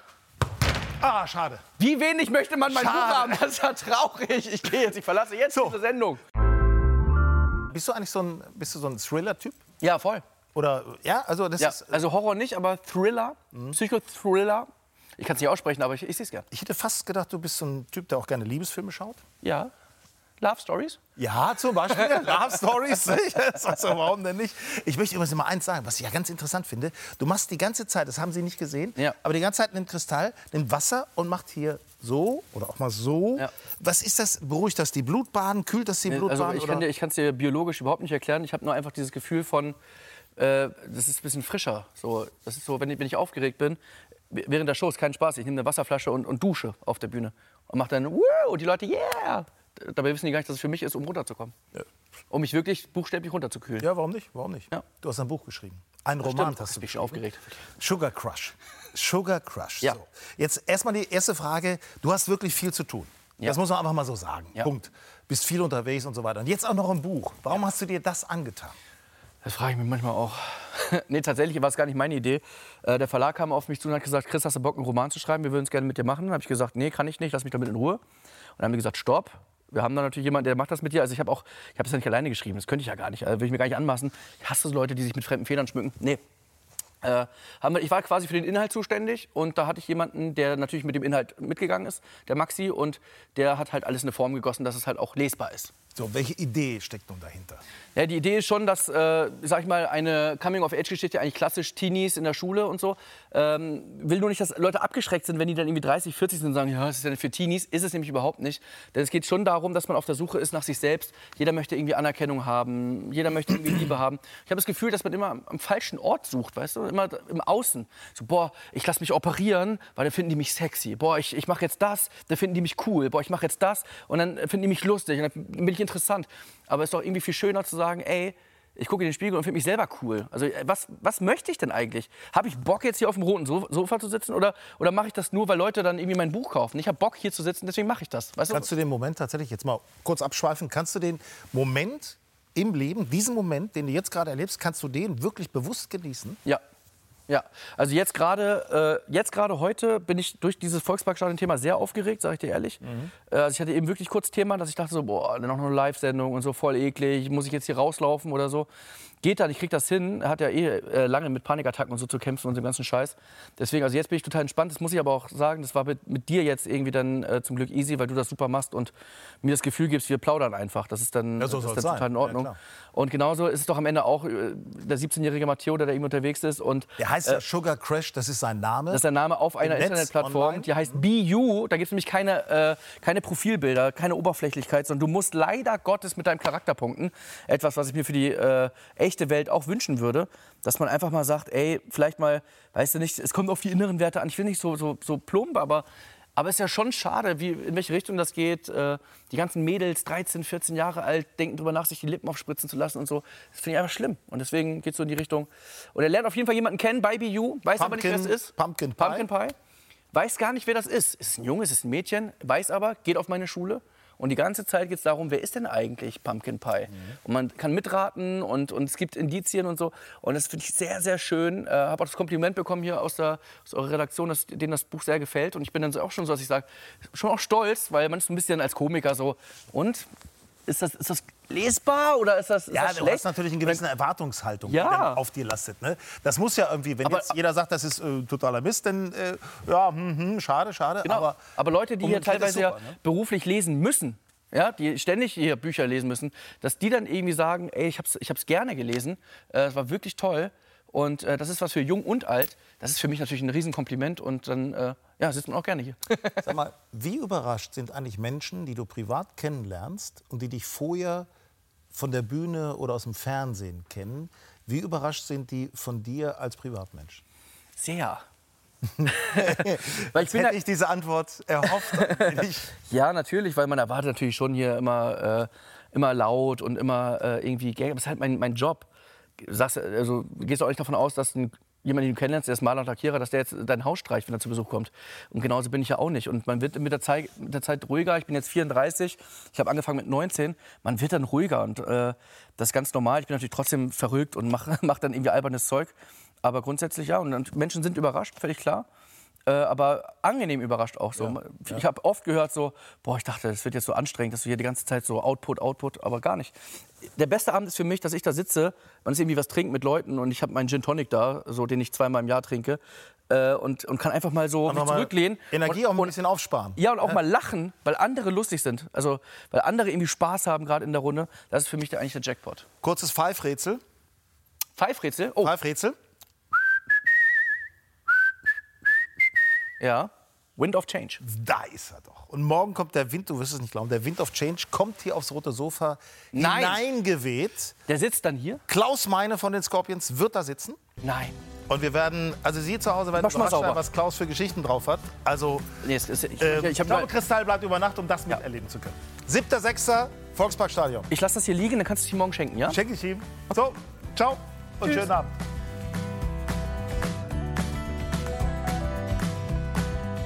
Ah, schade. Wie wenig möchte man mein schade. Buch haben? Das ist ja traurig. Ich gehe jetzt, ich verlasse jetzt so. diese Sendung. Bist du eigentlich so ein, bist du so ein Thriller-Typ? Ja, voll. Oder, ja, also das ja, ist... Also Horror nicht, aber Thriller, mhm. Psychothriller. Ich kann es nicht aussprechen, aber ich, ich sehe es gerne. Ich hätte fast gedacht, du bist so ein Typ, der auch gerne Liebesfilme schaut. Ja. Love Stories? Ja, zum Beispiel. Love Stories. Also, warum denn nicht? Ich möchte übrigens mal eins sagen, was ich ja ganz interessant finde. Du machst die ganze Zeit, das haben Sie nicht gesehen, ja. aber die ganze Zeit nimmt Kristall, nimmt Wasser und macht hier so oder auch mal so. Ja. Was ist das? Beruhigt das die Blutbahnen? Kühlt das die Blutbahnen? Also ich kann dir, ich kann es dir biologisch überhaupt nicht erklären. Ich habe nur einfach dieses Gefühl von, äh, das ist ein bisschen frischer. So, das ist so, wenn ich, wenn ich aufgeregt bin, während der Show ist kein Spaß. Ich nehme eine Wasserflasche und, und dusche auf der Bühne und mache dann, wow, und die Leute, yeah. Dabei wissen die gar nicht, dass es für mich ist, um runterzukommen. Ja. Um mich wirklich buchstäblich runterzukühlen. Ja, warum nicht? Warum nicht? Ja. Du hast ein Buch geschrieben. Ein Roman Stimmt. hast du bin schon aufgeregt. Sugar Crush. Sugar Crush. Ja. So. Jetzt erstmal die erste Frage. Du hast wirklich viel zu tun. Ja. Das muss man einfach mal so sagen. Ja. Punkt. Bist viel unterwegs und so weiter. Und jetzt auch noch ein Buch. Warum ja. hast du dir das angetan? Das frage ich mich manchmal auch. Nee, tatsächlich war es gar nicht meine Idee. Äh, der Verlag kam auf mich zu und hat gesagt, Chris, hast du Bock, einen Roman zu schreiben? Wir würden es gerne mit dir machen. Dann habe ich gesagt, nee, kann ich nicht, lass mich damit in Ruhe. Und dann haben die gesagt, stopp. Wir haben dann natürlich jemanden, der macht das mit dir. Also ich habe auch, ich habe es ja nicht alleine geschrieben. Das könnte ich ja gar nicht. Also will ich mir gar nicht anmaßen. Ich hasse so Leute, die sich mit fremden Federn schmücken. Nee. Äh, haben wir, ich war quasi für den Inhalt zuständig und da hatte ich jemanden, der natürlich mit dem Inhalt mitgegangen ist, der Maxi, und der hat halt alles in eine Form gegossen, dass es halt auch lesbar ist. So, welche Idee steckt nun dahinter? Ja, die Idee ist schon, dass, äh, sag ich mal, eine Coming-of-Age-Geschichte, eigentlich klassisch Teenies in der Schule und so, ähm, will nur nicht, dass Leute abgeschreckt sind, wenn die dann irgendwie dreißig, vierzig sind und sagen, ja, was ist denn für Teenies? Ist es nämlich überhaupt nicht. Denn es geht schon darum, dass man auf der Suche ist nach sich selbst. Jeder möchte irgendwie Anerkennung haben, jeder möchte irgendwie Liebe haben. Ich habe das Gefühl, dass man immer am, am falschen Ort sucht, weißt du, immer im Außen. So, boah, ich lasse mich operieren, weil dann finden die mich sexy. Boah, ich, ich mache jetzt das, dann finden die mich cool. Boah, ich mache jetzt das und dann finden die mich lustig und dann bin ich interessant. Aber es ist doch irgendwie viel schöner zu sagen, ey, ich gucke in den Spiegel und finde mich selber cool. Also was, was möchte ich denn eigentlich? Habe ich Bock, jetzt hier auf dem roten Sofa zu sitzen? Oder, oder mache ich das nur, weil Leute dann irgendwie mein Buch kaufen? Ich habe Bock, hier zu sitzen, deswegen mache ich das. Weißt kannst du? du den Moment tatsächlich, jetzt mal kurz abschweifen, kannst du den Moment im Leben, diesen Moment, den du jetzt gerade erlebst, kannst du den wirklich bewusst genießen? Ja. Ja, also jetzt gerade äh, jetzt gerade heute bin ich durch dieses Volksparkstadion-Thema sehr aufgeregt, sage ich dir ehrlich. Mhm. Äh, also ich hatte eben wirklich kurz Thema, dass ich dachte so, boah, noch eine Live-Sendung und so, voll eklig, muss ich jetzt hier rauslaufen oder so. Geht dann, ich krieg das hin. Er hat ja eh äh, lange mit Panikattacken und so zu kämpfen und dem ganzen Scheiß. Deswegen, also jetzt bin ich total entspannt. Das muss ich aber auch sagen, das war mit, mit dir jetzt irgendwie dann äh, zum Glück easy, weil du das super machst und mir das Gefühl gibst, wir plaudern einfach. Das ist dann, ja, so das ist dann sein. total in Ordnung. Ja, und genauso ist es doch am Ende auch äh, der siebzehnjährige Matteo, der da eben unterwegs ist. Und, der heißt ja äh, Sugar Crash, das ist sein Name. Das ist sein Name auf einer Netz, Internetplattform. online. Die heißt Be You. Da gibt es nämlich keine, äh, keine Profilbilder, keine Oberflächlichkeit, sondern du musst leider Gottes mit deinem Charakter punkten. Etwas, was ich mir für die äh, echte Welt auch wünschen würde, dass man einfach mal sagt, ey, vielleicht mal, weißt du nicht, es kommt auf die inneren Werte an. Ich will nicht so, so, so plump, aber, aber es ist ja schon schade, wie, in welche Richtung das geht. Äh, die ganzen Mädels, dreizehn, vierzehn Jahre alt, denken drüber nach, sich die Lippen aufspritzen zu lassen und so. Das finde ich einfach schlimm. Und deswegen geht es so in die Richtung. Und er lernt auf jeden Fall jemanden kennen bei Be You, weiß Pumpkin, aber nicht, wer es ist. Pumpkin Pie. Pumpkin Pie. Weiß gar nicht, wer das ist. Ist es ein Junge, ist es ein Mädchen? Weiß aber, geht auf meine Schule. Und die ganze Zeit geht es darum, wer ist denn eigentlich Pumpkin Pie? Mhm. Und man kann mitraten und, und es gibt Indizien und so. Und das finde ich sehr, sehr schön. Ich äh, habe auch das Kompliment bekommen hier aus, der, aus eurer Redaktion, dass denen das Buch sehr gefällt. Und ich bin dann so auch schon so, dass ich sage, schon auch stolz, weil man ist ein bisschen als Komiker so. Und ist das, ist das lesbar oder ist das, ist ja, das du schlecht? hast natürlich eine gewisse Erwartungshaltung, ja. die dann auf dir lastet. Ne? Das muss ja irgendwie, wenn aber, jetzt jeder sagt, das ist äh, totaler Mist, dann äh, ja, hm, hm, schade, schade. Genau. Aber, aber Leute, die hier teilweise super, ja ne? beruflich lesen müssen, ja, die ständig hier Bücher lesen müssen, dass die dann irgendwie sagen, ey, ich hab's, ich hab's gerne gelesen, es äh, war wirklich toll. Und äh, das ist was für jung und alt. Das ist für mich natürlich ein Riesenkompliment und dann äh, ja, sitzt man auch gerne hier. Sag mal, wie überrascht sind eigentlich Menschen, die du privat kennenlernst und die dich vorher von der Bühne oder aus dem Fernsehen kennen, wie überrascht sind die von dir als Privatmensch? Sehr. weil ich bin hätte ich diese Antwort erhofft. Ja, natürlich, weil man erwartet natürlich schon hier immer, äh, immer laut und immer äh, irgendwie Gag. Aber das ist halt mein, mein Job. Sagst, also, gehst du auch nicht davon aus, dass ein, jemand, den du kennenlernst, der ist Maler und Lackierer, dass der jetzt dein Haus streicht, wenn er zu Besuch kommt. Und genauso bin ich ja auch nicht. Und man wird mit der Zeit, mit der Zeit ruhiger. Ich bin jetzt vierunddreißig, ich habe angefangen mit neunzehn. Man wird dann ruhiger und äh, das ist ganz normal. Ich bin natürlich trotzdem verrückt und mache mach dann irgendwie albernes Zeug. Aber grundsätzlich ja. Und Menschen sind überrascht, völlig klar. Äh, aber angenehm überrascht auch so. Ja, ich ja. habe oft gehört so, boah, ich dachte, das wird jetzt so anstrengend, dass du hier die ganze Zeit so Output, Output, aber gar nicht. Der beste Abend ist für mich, dass ich da sitze, man ist irgendwie was trinkt mit Leuten und ich habe meinen Gin Tonic da, so den ich zweimal im Jahr trinke äh, und, und kann einfach mal so mich zurücklehnen. Energie und, auch ein bisschen aufsparen. Ja, und auch ja. mal lachen, weil andere lustig sind. Also, weil andere irgendwie Spaß haben, gerade in der Runde. Das ist für mich der, eigentlich der Jackpot. Kurzes Pfeifrätsel. Pfeifrätsel? Oh. Pfeifrätsel. Ja, Wind of Change. Da ist er doch. Und morgen kommt der Wind, du wirst es nicht glauben, der Wind of Change kommt hier aufs rote Sofa Nein. hineingeweht. Der sitzt dann hier? Klaus Meine von den Scorpions wird da sitzen. Nein. Und wir werden, also Sie zu Hause werden überrascht sein, was Klaus für Geschichten drauf hat. Also, nee, es ist, ich, äh, ich, ich glaube, Kristall bleibt über Nacht, um das ja. miterleben zu können. siebter sechster Volksparkstadion. Ich lasse das hier liegen, dann kannst du es ihm morgen schenken, ja? Schenke ich ihm. So, ciao und Tschüss. schönen Abend.